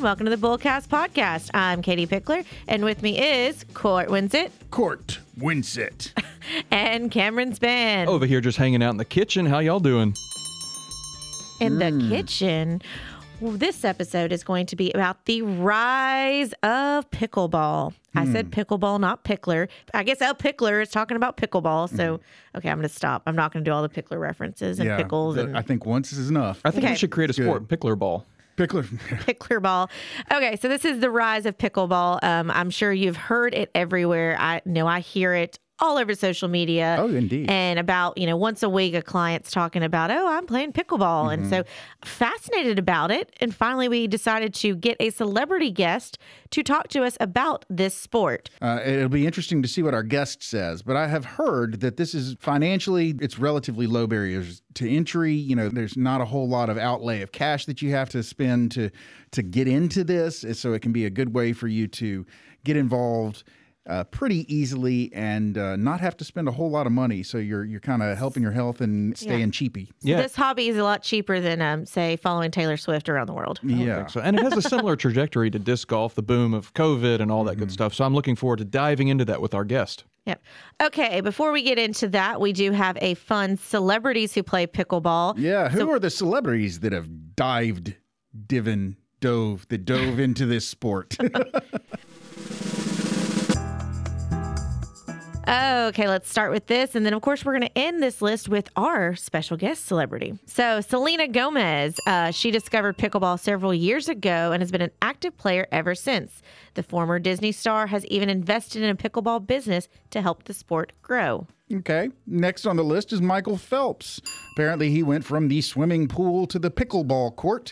welcome to the Bullcast Podcast. I'm Katie Pickler, and with me is Court Winsett. Court Winsett. And Cameron Span. Over here just hanging out in the kitchen. How y'all doing? In the kitchen. Well, this episode is going to be about the rise of pickleball. I said pickleball, not pickler. I guess El Pickler is talking about pickleball. So, okay, I'm going to stop. I'm not going to do all the pickler references and pickles. I think once is enough. I think Okay. we should create a sport, pickler ball. Pickler. Pickler ball. Okay, so this is the rise of pickleball. I'm sure you've heard it everywhere. I know I hear it all over social media. Oh, indeed. And about, once a week, a client's talking about, I'm playing pickleball. And so fascinated about it. And finally, we decided to get a celebrity guest to talk to us about this sport. It'll be interesting to see what our guest says, but I have heard that this is financially, it's relatively low barriers to entry. There's not a whole lot of outlay of cash that you have to spend to get into this. So it can be a good way for you to get involved pretty easily and not have to spend a whole lot of money. So you're kind of helping your health and staying cheapy. Yeah. This hobby is a lot cheaper than, say, following Taylor Swift around the world. Yeah. So, and it has a similar trajectory to disc golf, the boom of COVID and all that good stuff. So I'm looking forward to diving into that with our guest. Yep. Okay, before we get into that, we do have a fun celebrities who play pickleball. Yeah. Who are the celebrities that have dove into this sport? Okay, let's start with this. And then, of course, we're going to end this list with our special guest celebrity. So, Selena Gomez, she discovered pickleball several years ago and has been an active player ever since. The former Disney star has even invested in a pickleball business to help the sport grow. Okay. Next on the list is Michael Phelps. Apparently, he went from the swimming pool to the pickleball court.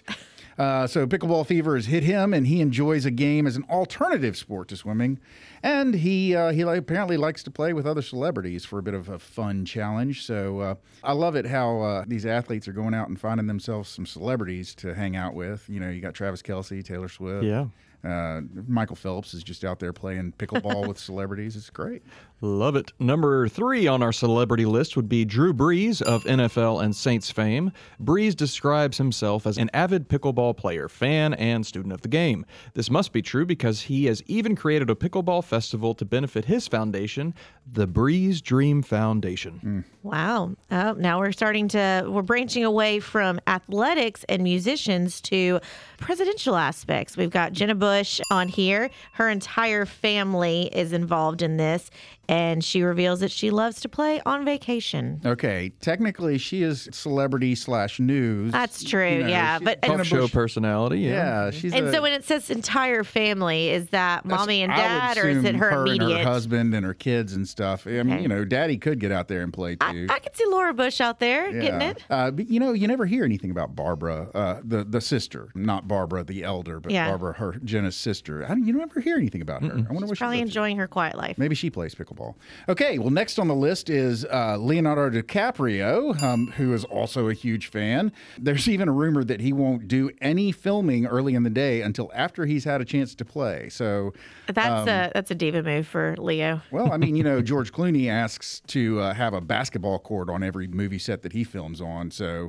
So pickleball fever has hit him, and he enjoys a game as an alternative sport to swimming. And he apparently likes to play with other celebrities for a bit of a fun challenge. So I love it how these athletes are going out and finding themselves some celebrities to hang out with. You got Travis Kelce, Taylor Swift. Yeah. Michael Phelps is just out there playing pickleball with celebrities. It's great. Love it. Number 3 on our celebrity list would be Drew Brees of NFL and Saints fame. Brees describes himself as an avid pickleball player, fan, and student of the game. This must be true because he has even created a pickleball festival to benefit his foundation, the Brees Dream Foundation. Wow. Oh, now we're branching away from athletics and musicians to presidential aspects. We've got Jenna Bush on here. Her entire family is involved in this, and she reveals that she loves to play on vacation. Okay. Technically, she is celebrity/news. That's true, yeah. But Talk show personality. Yeah. She's so when it says entire family, is that mommy and dad, or is it her and immediate? her husband and her kids and stuff. I mean, Daddy could get out there and play too. I could see Laura Bush out there getting it. But you never hear anything about Barbara, the sister, not Barbara the elder, but Barbara, Jenna's sister. You never hear anything about her. I wonder what Probably she's enjoying her quiet life. Maybe she plays pickleball. Okay, well, next on the list is Leonardo DiCaprio, who is also a huge fan. There's even a rumor that he won't do any filming early in the day until after he's had a chance to play. So That's a diva move for Leo. well, I mean, George Clooney asks to have a basketball court on every movie set that he films on. So,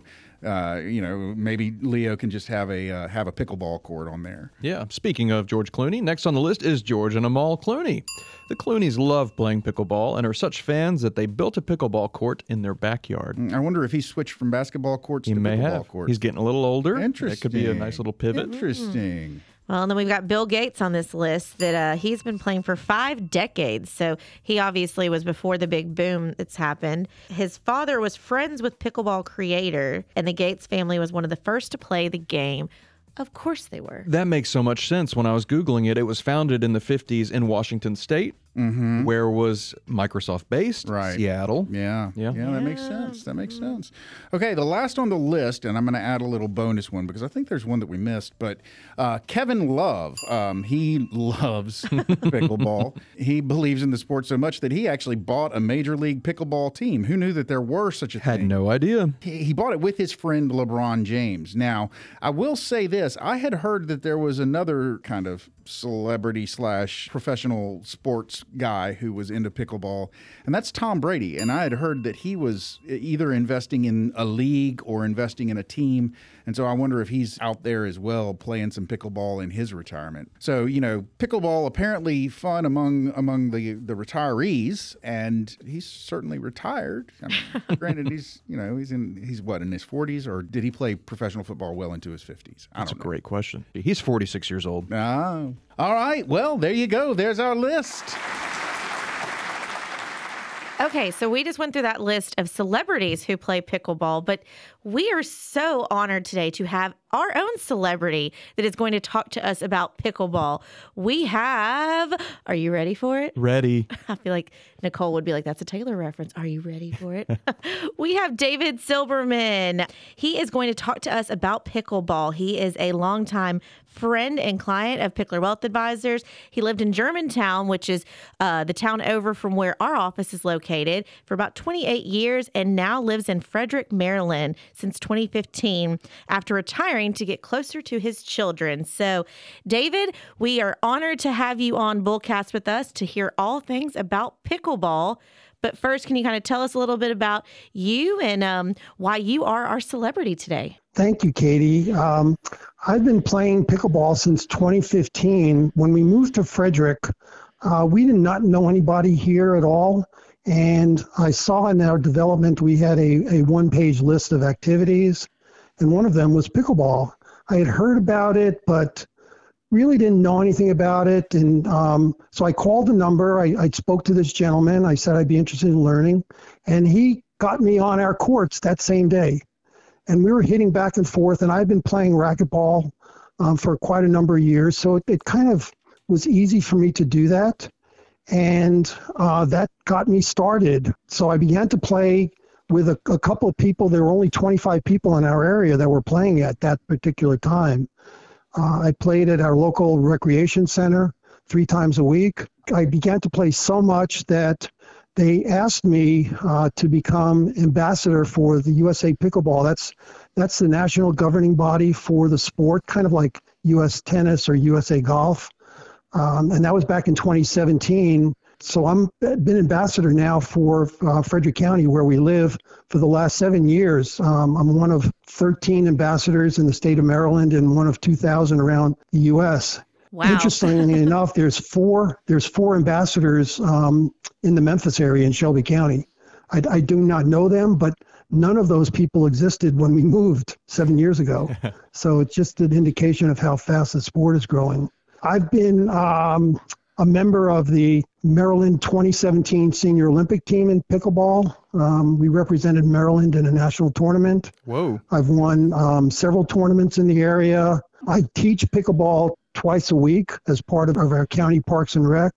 maybe Leo can just have a pickleball court on there. Yeah. Speaking of George Clooney, next on the list is George and Amal Clooney. The Clooneys love playing pickleball and are such fans that they built a pickleball court in their backyard. I wonder if he switched from basketball courts He to may pickleball have. courts. He's getting a little older. Interesting. It could be a nice little pivot. Interesting. Well, and then we've got Bill Gates on this list that he's been playing for 5 decades. So he obviously was before the big boom that's happened. His father was friends with pickleball creator, and the Gates family was one of the first to play the game. Of course they were. That makes so much sense. When I was Googling it, it was founded in the 50s in Washington State. Where was Microsoft based? Right. Seattle. Yeah, that makes sense. That makes sense. Okay, the last on the list, and I'm going to add a little bonus one because I think there's one that we missed, but Kevin Love, he loves pickleball. He believes in the sport so much that he actually bought a Major League Pickleball team. Who knew that there were such a Had thing? no idea. He bought it with his friend LeBron James. Now, I will say this. I had heard that there was another kind of celebrity / professional sports guy who was into pickleball, and that's Tom Brady. And I had heard that he was either investing in a league or investing in a team. And so I wonder if he's out there as well playing some pickleball in his retirement. So, pickleball apparently fun among the retirees, and he's certainly retired. I mean, granted, he's in his 40s, or did he play professional football well into his 50s? That's a great question. He's 46 years old. Oh. All right. Well, there you go. There's our list. Okay, so we just went through that list of celebrities who play pickleball, but we are so honored today to have our own celebrity that is going to talk to us about pickleball. We have, are you ready for it? Ready. I feel like Nicole would be like, that's a Taylor reference. Are you ready for it? We have David Silberman. He is going to talk to us about pickleball. He is a longtime friend and client of Pickler Wealth Advisors. He lived in Germantown, which is the town over from where our office is located, for about 28 years, and now lives in Frederick, Maryland since 2015 after retiring to get closer to his children. So, David, we are honored to have you on Bullcast with us to hear all things about pickleball. But first, can you kind of tell us a little bit about you and why you are our celebrity today? Thank you, Katie. I've been playing pickleball since 2015. When we moved to Frederick, we did not know anybody here at all. And I saw in our development, we had a one-page list of activities, and one of them was pickleball. I had heard about it, but really didn't know anything about it. And so I called the number. I spoke to this gentleman. I said I'd be interested in learning. And he got me on our courts that same day. And we were hitting back and forth. And I've been playing racquetball for quite a number of years. So it kind of was easy for me to do that. And that got me started. So I began to play with a couple of people. There were only 25 people in our area that were playing at that particular time. I played at our local recreation center 3 times a week. I began to play so much that they asked me to become ambassador for the USA Pickleball. That's the national governing body for the sport, kind of like US Tennis or USA Golf. And that was back in 2017. So I'm been ambassador now for Frederick County, where we live, for the last 7 years. I'm one of 13 ambassadors in the state of Maryland and one of 2,000 around the U.S. Wow. Interestingly enough, there's four ambassadors in the Memphis area in Shelby County. I do not know them, but none of those people existed when we moved 7 years ago. So it's just an indication of how fast the sport is growing. I've been a member of the Maryland 2017 Senior Olympic team in pickleball. We represented Maryland in a national tournament. Whoa. I've won several tournaments in the area. I teach pickleball twice a week as part of our county parks and rec.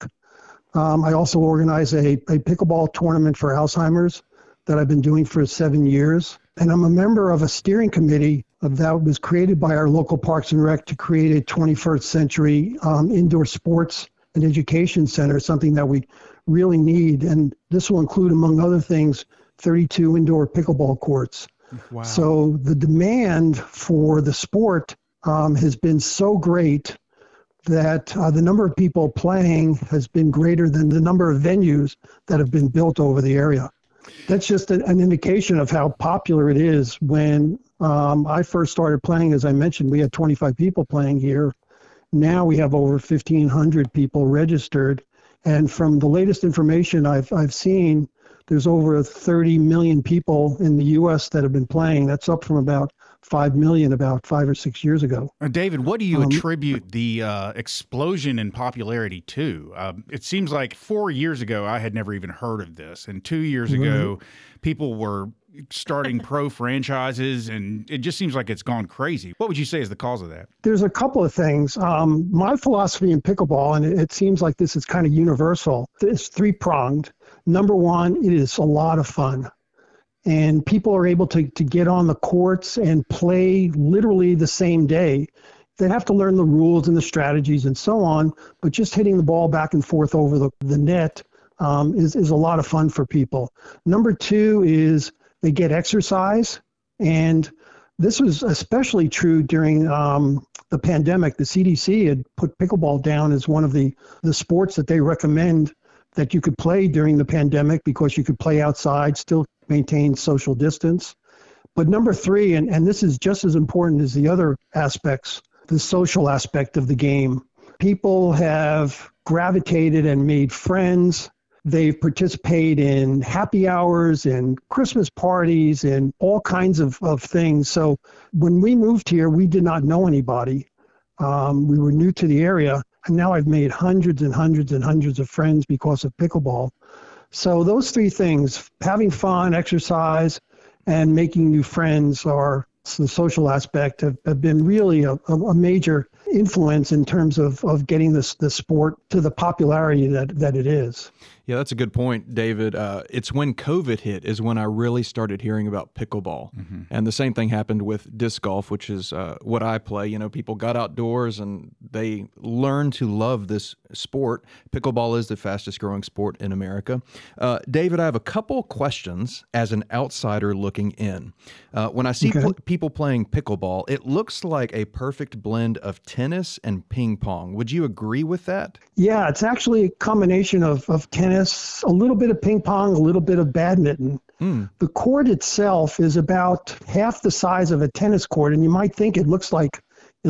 I also organize a pickleball tournament for Alzheimer's that I've been doing for 7 years. And I'm a member of a steering committee that was created by our local parks and rec to create a 21st century indoor sports and education center, something that we really need. And this will include, among other things, 32 indoor pickleball courts. Wow. So the demand for the sport has been so great that the number of people playing has been greater than the number of venues that have been built over the area. That's just an indication of how popular it is. When I first started playing, as I mentioned, we had 25 people playing here. Now we have over 1,500 people registered. And from the latest information I've seen, there's over 30 million people in the U.S. that have been playing. That's up from about 5 million about 5 or 6 years ago. David, what do you attribute the explosion in popularity to? It seems like 4 years ago, I had never even heard of this. And 2 years ago, people were starting pro franchises, and it just seems like it's gone crazy. What would you say is the cause of that? There's a couple of things. My philosophy in pickleball, and it seems like this is kind of universal, it's 3-pronged. Number one, it is a lot of fun. And people are able to get on the courts and play literally the same day. They have to learn the rules and the strategies and so on, but just hitting the ball back and forth over the net is a lot of fun for people. Number two is they get exercise, and This was especially true during the pandemic. The CDC had put pickleball down as one of the sports that they recommend that you could play during the pandemic because you could play outside, still maintain social distance. But number three, and this is just as important as the other aspects, the social aspect of the game. People have gravitated and made friends. They've participated in happy hours and Christmas parties and all kinds of things. So when we moved here, we did not know anybody. We were new to the area, and now I've made hundreds and hundreds and hundreds of friends because of pickleball. So those three things, having fun, exercise, and making new friends, are the social aspect, have been really a major influence in terms of getting the sport to the popularity that it is. Yeah, that's a good point, David. It's when COVID hit is when I really started hearing about pickleball. Mm-hmm. And the same thing happened with disc golf, which is what I play. You know, people got outdoors and they learned to love this sport. Pickleball is the fastest growing sport in America. David, I have a couple questions as an outsider looking in. When I see people playing pickleball, it looks like a perfect blend of tennis and ping pong. Would you agree with that? Yeah, it's actually a combination of tennis, a little bit of ping pong, a little bit of badminton. The court itself is about half the size of a tennis court, and you might think it looks like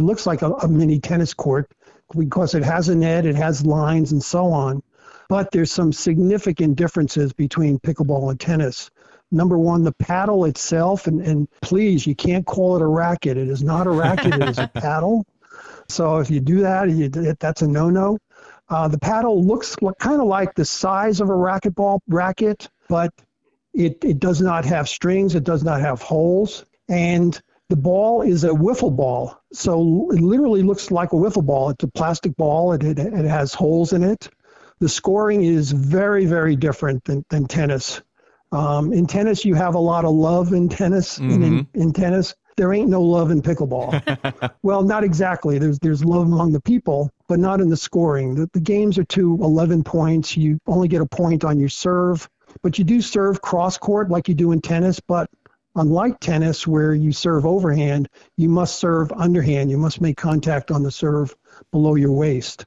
a mini tennis court because it has a net, it has lines, and so on. But there's some significant differences between pickleball and tennis. Number one, the paddle itself, and please, you can't call it a racket. It is not a racket, it is a paddle. So if you do that, that's a no-no. The paddle looks kind of like the size of a racket, but it does not have strings, it does not have holes, and the ball is a wiffle ball. So it literally looks like a wiffle ball. It's a plastic ball, it has holes in it. The scoring is very, very different than tennis. In tennis, you have a lot of love in tennis, mm-hmm. and in tennis, there ain't no love in pickleball. Well, not exactly. There's love among the people, but not in the scoring. The games are to 11 points. You only get a point on your serve, but you do serve cross-court like you do in tennis. But unlike tennis, where you serve overhand, you must serve underhand. You must make contact on the serve below your waist.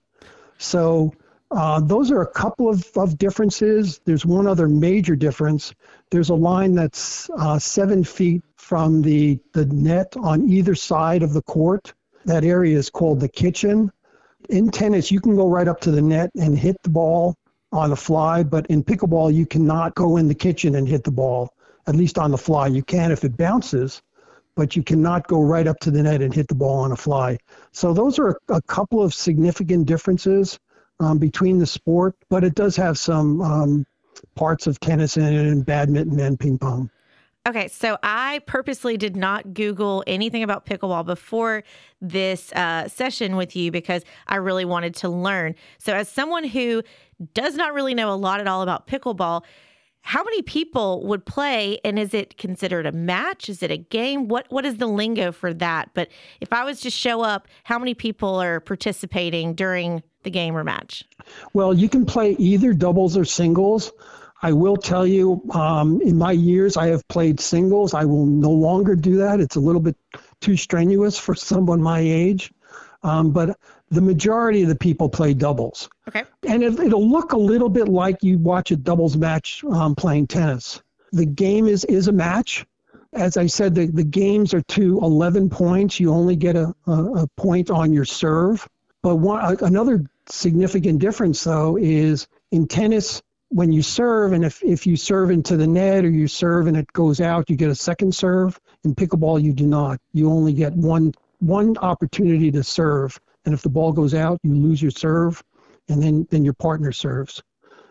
So those are a couple of differences. There's one other major difference. There's a line that's 7 feet from the net on either side of the court. That area is called the kitchen. In tennis, you can go right up to the net and hit the ball on the fly, but in pickleball, you cannot go in the kitchen and hit the ball, at least on the fly. You can if it bounces, but you cannot go right up to the net and hit the ball on a fly. So those are a couple of significant differences between the sport, but it does have some parts of tennis in it, and badminton and ping pong. Okay, so I purposely did not Google anything about pickleball before this session with you because I really wanted to learn. So as someone who does not really know a lot at all about pickleball, how many people would play, and is it considered a match? Is it a game? What is the lingo for that? But if I was to show up, how many people are participating during the game or match? Well, you can play either doubles or singles. I will tell you, in my years, I have played singles. I will no longer do that. It's a little bit too strenuous for someone my age. But the majority of the people play doubles. Okay. And it'll look a little bit like you watch a doubles match playing tennis. The game is a match. As I said, the games are to 11 points. You only get a point on your serve. But another significant difference, though, is in tennis, when you serve, and if you serve into the net or you serve and it goes out, you get a second serve. In pickleball, you do not. You only get one opportunity to serve. And if the ball goes out, you lose your serve, and then your partner serves.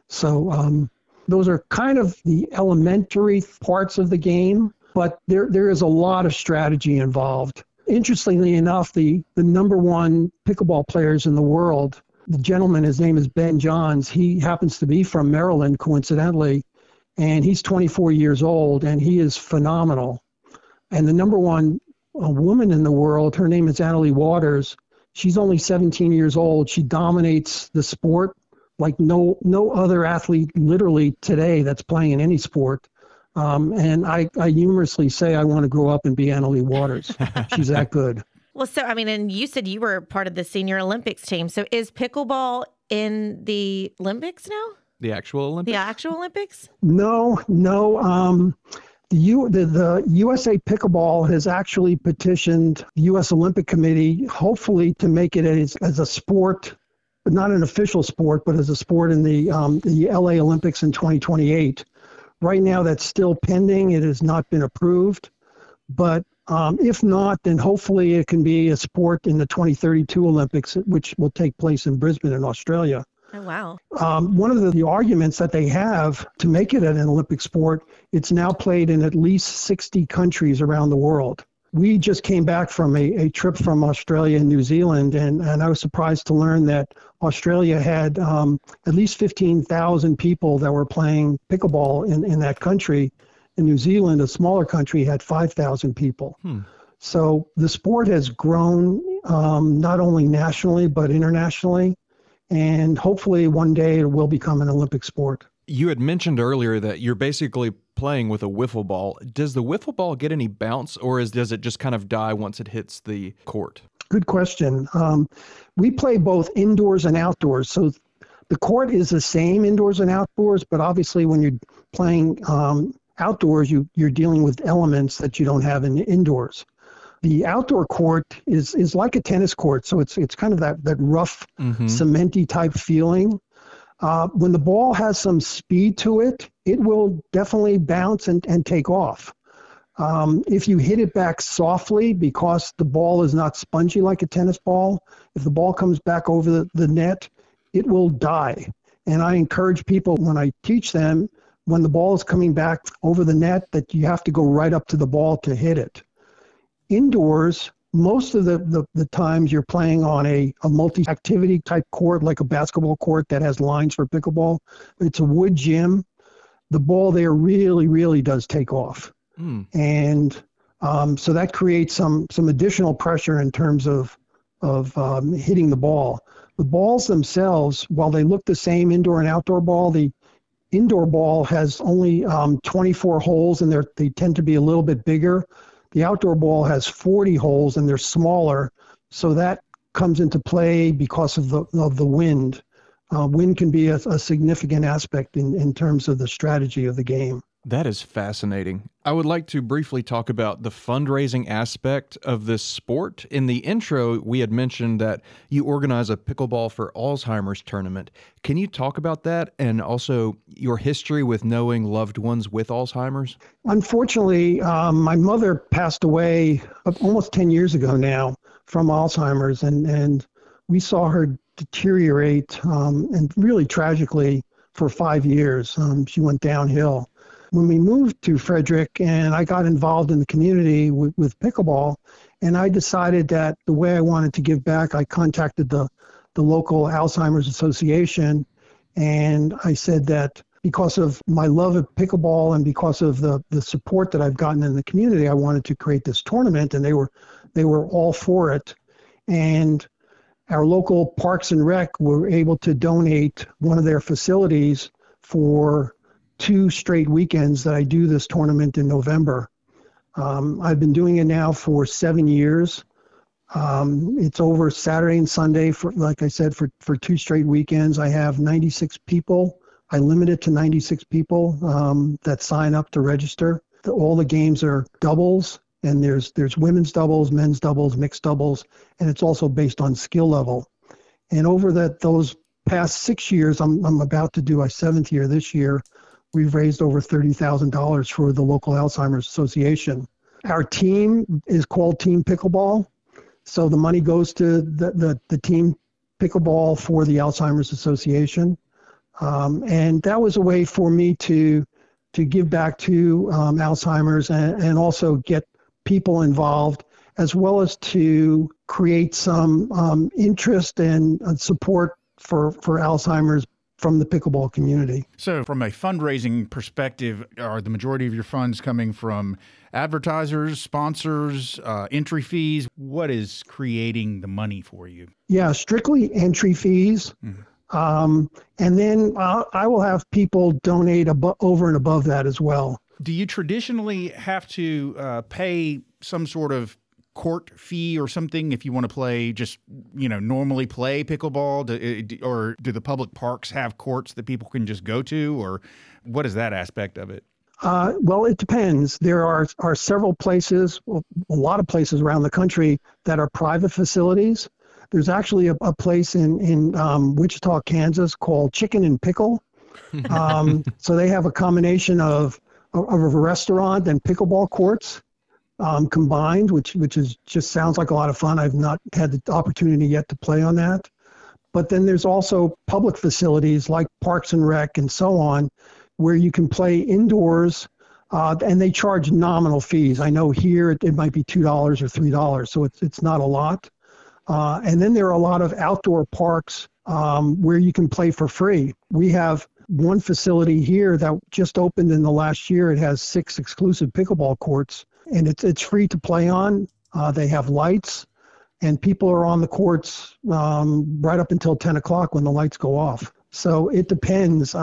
So those are kind of the elementary parts of the game, but there is a lot of strategy involved. Interestingly enough, the number one pickleball players in the world, the gentleman, his name is Ben Johns. He happens to be from Maryland, coincidentally, and he's 24 years old, and he is phenomenal. And the number one woman in the world, her name is Annalie Waters. She's only 17 years old. She dominates the sport like no other athlete literally today that's playing in any sport And I humorously say I want to grow up and be Annalie Waters. She's that good. Well, so, I mean, and you said you were part of the Senior Olympics team. So is pickleball in the Olympics now? The actual Olympics? The actual Olympics? No. The USA Pickleball has actually petitioned the U.S. Olympic Committee, hopefully to make it as a sport, but not an official sport, but as a sport in the LA Olympics in 2028. Right now, that's still pending. It has not been approved. But if not, then hopefully it can be a sport in the 2032 Olympics, which will take place in Brisbane in Australia. Oh, wow. One of the arguments that they have to make it an Olympic sport, it's now played in at least 60 countries around the world. We just came back from a trip from Australia and New Zealand, and I was surprised to learn that Australia had at least 15,000 people that were playing pickleball in that country. In New Zealand, a smaller country, had 5,000 people. So the sport has grown not only nationally, but internationally. And hopefully one day it will become an Olympic sport. You had mentioned earlier that you're basically playing with a wiffle ball. Does the wiffle ball get any bounce, or does it just kind of die once it hits the court? Good question. We play both indoors and outdoors. So the court is the same indoors and outdoors, but obviously when you're playing outdoors, you're dealing with elements that you don't have in the indoors. The outdoor court is like a tennis court, so it's kind of that rough, cementy type feeling. When the ball has some speed to it, it will definitely bounce and take off. If you hit it back softly, because the ball is not spongy like a tennis ball, if the ball comes back over the net, it will die. And I encourage people when I teach them, when the ball is coming back over the net, that you have to go right up to the ball to hit it. Indoors, most of the times you're playing on a multi-activity type court, like a basketball court that has lines for pickleball. It's a wood gym. The ball there really, really does take off. And so that creates some additional pressure in terms of hitting the ball. The balls themselves, while they look the same indoor and outdoor ball, the indoor ball has only 24 holes, and they tend to be a little bit bigger. The outdoor ball has 40 holes, and they're smaller, so that comes into play because of the wind. Wind can be a significant aspect in terms of the strategy of the game. That is fascinating. I would like to briefly talk about the fundraising aspect of this sport. In the intro, we had mentioned that you organize a Pickleball for Alzheimer's tournament. Can you talk about that, and also your history with knowing loved ones with Alzheimer's? Unfortunately, my mother passed away almost 10 years ago now from Alzheimer's, and we saw her deteriorate, and really tragically, for 5 years. She went downhill. When we moved to Frederick and I got involved in the community with pickleball, and I decided that the way I wanted to give back, I contacted the local Alzheimer's Association, and I said that because of my love of pickleball and because of the support that I've gotten in the community, I wanted to create this tournament, and they were all for it. And our local Parks and Rec were able to donate one of their facilities for 2 straight weekends that I do this tournament in November. I've been doing it now for 7 years. It's over Saturday and Sunday, like I said, for 2 straight weekends. I have 96 people. I limit it to 96 people that sign up to register. All the games are doubles, and there's women's doubles, men's doubles, mixed doubles, and it's also based on skill level. And over those past 6 years, I'm about to do my 7th year this year. We've raised over $30,000 for the local Alzheimer's Association. Our team is called Team Pickleball. So the money goes to the Team Pickleball for the Alzheimer's Association. And that was a way for me to give back to Alzheimer's and also get people involved, as well as to create some interest and support for Alzheimer's from the pickleball community. So from a fundraising perspective, are the majority of your funds coming from advertisers, sponsors, entry fees? What is creating the money for you? Yeah, strictly entry fees. And then I will have people donate over and above that as well. Do you traditionally have to pay some sort of court fee or something if you want to play normally play pickleball? Or do the public parks have courts that people can just go to? Or what is that aspect of it? Well, it depends. There are several places, a lot of places around the country that are private facilities. There's actually a place in Wichita, Kansas called Chicken and Pickle. So they have a combination of a restaurant and pickleball courts combined, which is just sounds like a lot of fun. I've not had the opportunity yet to play on that. But then there's also public facilities like Parks and Rec and so on, where you can play indoors, and they charge nominal fees. I know here it might be $2 or $3, so it's not a lot. And then there are a lot of outdoor parks where you can play for free. We have one facility here that just opened in the last year. It has 6 exclusive pickleball courts, and it's free to play on. They have lights, and people are on the courts right up until 10 o'clock when the lights go off. So it depends.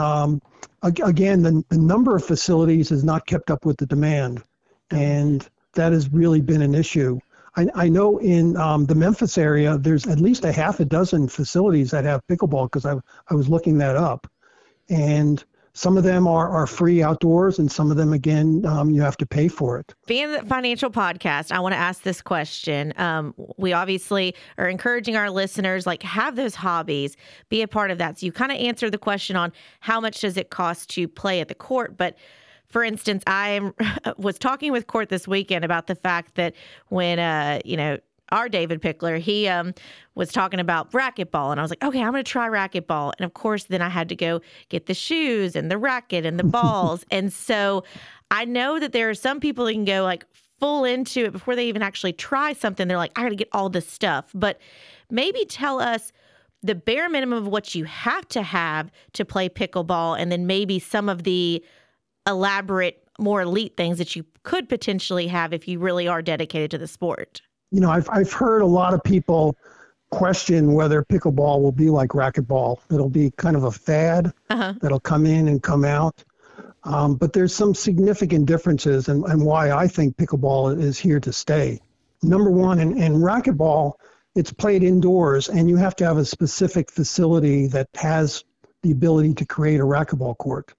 Again, the number of facilities is not kept up with the demand, and that has really been an issue. I know in the Memphis area, there's at least a half a dozen facilities that have pickleball, because I was looking that up. And some of them are free outdoors, and some of them, again, you have to pay for it. Being the financial podcast, I want to ask this question. We obviously are encouraging our listeners, have those hobbies, be a part of that. So you kind of answered the question on how much does it cost to play at the court. But for instance, I was talking with Court this weekend about the fact that when, our David Pickler, he was talking about racquetball. And I was like, okay, I'm going to try racquetball. And of course, then I had to go get the shoes and the racket and the balls. And so I know that there are some people that can go full into it before they even actually try something. They're like, I got to get all this stuff. But maybe tell us the bare minimum of what you have to play pickleball, and then maybe some of the elaborate, more elite things that you could potentially have if you really are dedicated to the sport. I've heard a lot of people question whether pickleball will be like racquetball. It'll be kind of a fad that'll come in and come out. But there's some significant differences and why I think pickleball is here to stay. Number one, in racquetball, it's played indoors, and you have to have a specific facility that has the ability to create a racquetball court.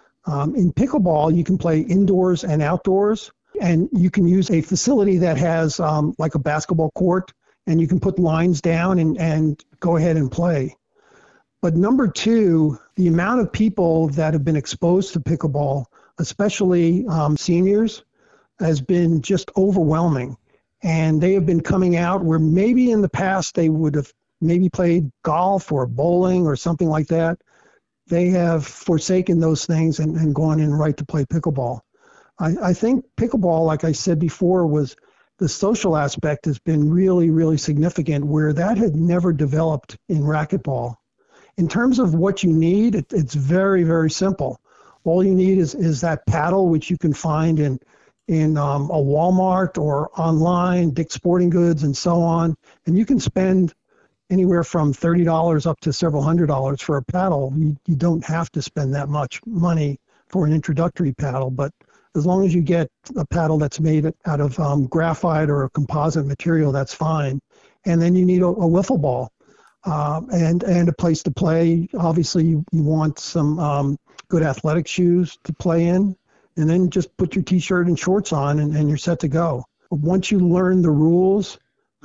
In pickleball, you can play indoors and outdoors. And you can use a facility that has like a basketball court, and you can put lines down and go ahead and play. But number two, the amount of people that have been exposed to pickleball, especially seniors, has been just overwhelming. And they have been coming out where maybe in the past they would have maybe played golf or bowling or something like that. They have forsaken those things and gone in right to play pickleball. I think pickleball, like I said before, was the social aspect has been really, really significant, where that had never developed in racquetball. In terms of what you need, it's very, very simple. All you need is that paddle, which you can find in a Walmart or online, Dick's Sporting Goods, and so on. And you can spend anywhere from $30 up to several $100s for a paddle. You don't have to spend that much money for an introductory paddle, but as long as you get a paddle that's made out of graphite or a composite material, that's fine. And then you need a wiffle ball and a place to play. Obviously, you want some good athletic shoes to play in, and then just put your T-shirt and shorts on, and you're set to go. Once you learn the rules,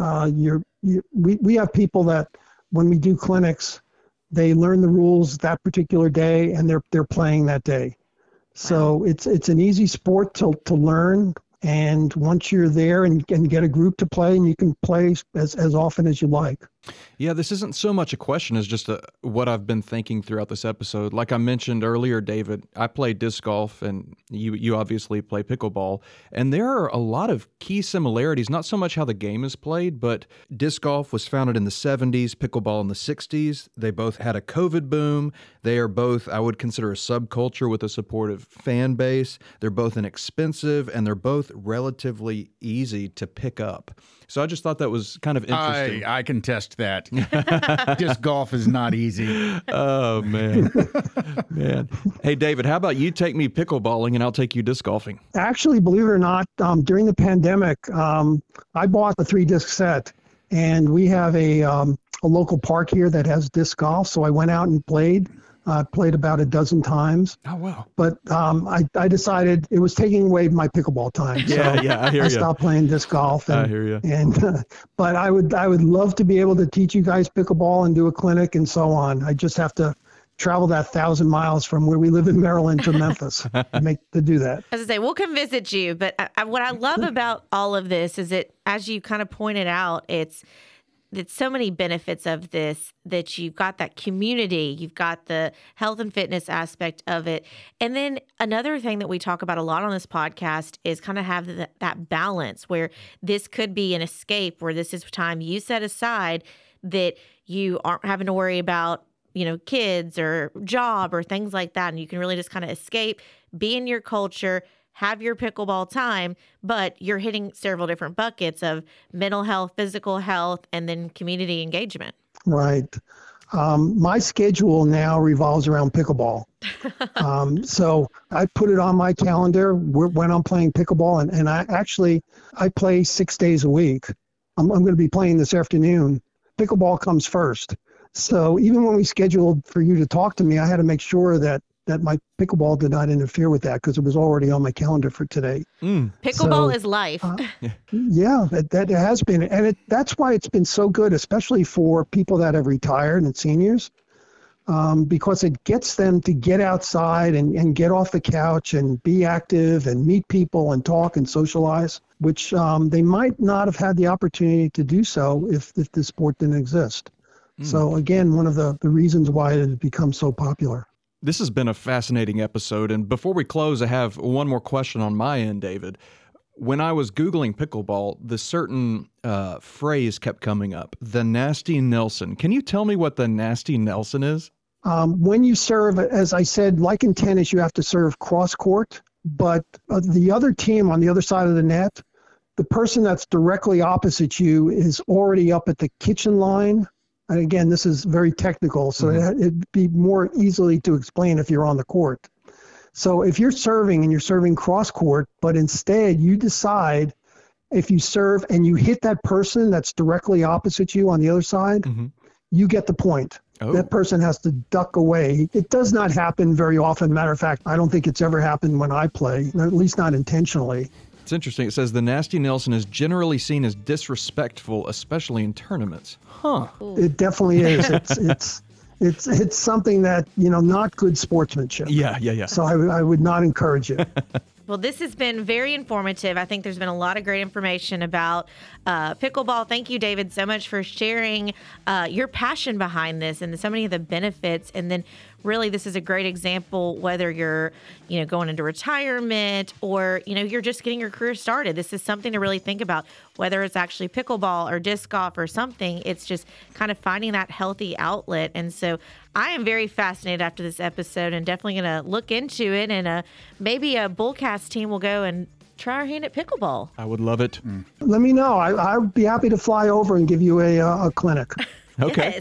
we have people that when we do clinics, they learn the rules that particular day, and they're playing that day. So it's an easy sport to learn, and once you're there and get a group to play, and you can play as often as you like. Yeah, this isn't so much a question as just what I've been thinking throughout this episode. Like I mentioned earlier, David, I play disc golf, and you obviously play pickleball. And there are a lot of key similarities, not so much how the game is played, but disc golf was founded in the 70s, pickleball in the 60s. They both had a COVID boom. They are both, I would consider, a subculture with a supportive fan base. They're both inexpensive, and they're both relatively easy to pick up. So I just thought that was kind of interesting. I contest grasp that disc golf is not easy. Oh, man. Man. Hey, David, how about you take me pickleballing and I'll take you disc golfing? Actually, believe it or not, during the pandemic, I bought the 3-disc set, and we have a local park here that has disc golf. So I went out and played about a dozen times. Oh, wow. But I decided it was taking away my pickleball time. Yeah, so yeah, I hear you. I stopped playing disc golf. And, I hear you. And but I would love to be able to teach you guys pickleball and do a clinic and so on. I just have to travel that 1,000 miles from where we live in Maryland to Memphis to do that. As I say, we'll come visit you. But what I love about all of this is that, as you kind of pointed out, it's so many benefits of this, that you've got that community, you've got the health and fitness aspect of it. And then another thing that we talk about a lot on this podcast is kind of have that balance where this could be an escape, where this is time you set aside that you aren't having to worry about, kids or job or things like that. And you can really just kind of escape, be in your culture, have your pickleball time, but you're hitting several different buckets of mental health, physical health, and then community engagement. Right. My schedule now revolves around pickleball. So I put it on my calendar when I'm playing pickleball, and I play 6 days a week. I'm going to be playing this afternoon. Pickleball comes first. So even when we scheduled for you to talk to me, I had to make sure that my pickleball did not interfere with that, because it was already on my calendar for today. Pickleball is life. Yeah, that has been. And that's why it's been so good, especially for people that have retired and seniors, because it gets them to get outside and get off the couch and be active and meet people and talk and socialize, which they might not have had the opportunity to do so if the sport didn't exist. So again, one of the reasons why it has become so popular. This has been a fascinating episode. And before we close, I have one more question on my end, David. When I was Googling pickleball, the certain phrase kept coming up, the Nasty Nelson. Can you tell me what the Nasty Nelson is? When you serve, as I said, like in tennis, you have to serve cross court, but the other team on the other side of the net, the person that's directly opposite you is already up at the kitchen line. And again, this is very technical, so it'd be more easily to explain if you're on the court. So if you're serving and you're serving cross court, but instead you decide if you serve and you hit that person that's directly opposite you on the other side, you get the point. Oh. That person has to duck away. It does not happen very often. Matter of fact, I don't think it's ever happened when I play, at least not intentionally. It's interesting. It says the Nasty Nelson is generally seen as disrespectful, especially in tournaments. Huh. It definitely is. It's something that, not good sportsmanship. Yeah. So I would not encourage it. Well, this has been very informative. I think there's been a lot of great information about pickleball. Thank you, David, so much for sharing your passion behind this and so many of the benefits. And then really, this is a great example, whether you're, going into retirement or, you're just getting your career started. This is something to really think about, whether it's actually pickleball or disc golf or something. It's just kind of finding that healthy outlet. And so I am very fascinated after this episode and definitely going to look into it. And maybe a Bullcast team will go and try our hand at pickleball. I would love it. Let me know. I would be happy to fly over and give you a clinic. Okay.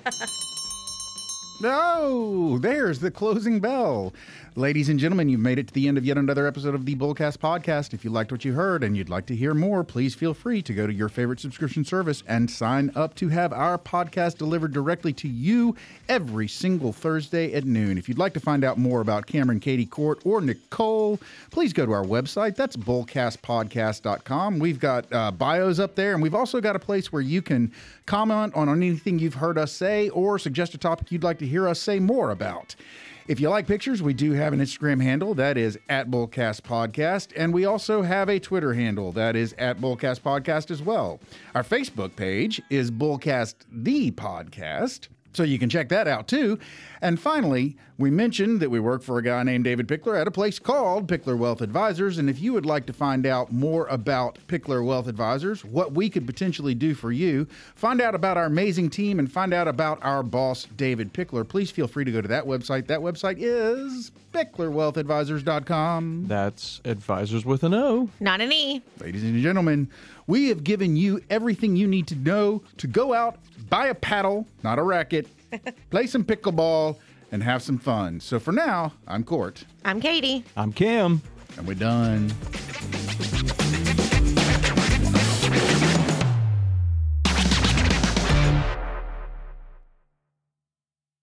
Oh, there's the closing bell. Ladies and gentlemen, you've made it to the end of yet another episode of the Bullcast podcast. If you liked what you heard and you'd like to hear more, please feel free to go to your favorite subscription service and sign up to have our podcast delivered directly to you every single Thursday at noon. If you'd like to find out more about Cameron, Katie, Court, or Nicole, please go to our website. That's bullcastpodcast.com. We've got bios up there, and we've also got a place where you can comment on anything you've heard us say or suggest a topic you'd like to hear us say more about. If you like pictures, we do have an Instagram handle that is @BullcastPodcast, and we also have a Twitter handle that is @BullcastPodcast as well. Our Facebook page is Bullcast the Podcast, so you can check that out too. And finally, We mentioned that we work for a guy named David Pickler at a place called Pickler Wealth Advisors. And if you would like to find out more about Pickler Wealth Advisors, what we could potentially do for you, find out about our amazing team, and find out about our boss, David Pickler, please feel free to go to that website. That website is picklerwealthadvisors.com. That's advisors with an O. Not an E. Ladies and gentlemen, we have given you everything you need to know to go out, buy a paddle, not a racket, play some pickleball, and have some fun. So for now, I'm Court. I'm Katie. I'm Cam. And we're done.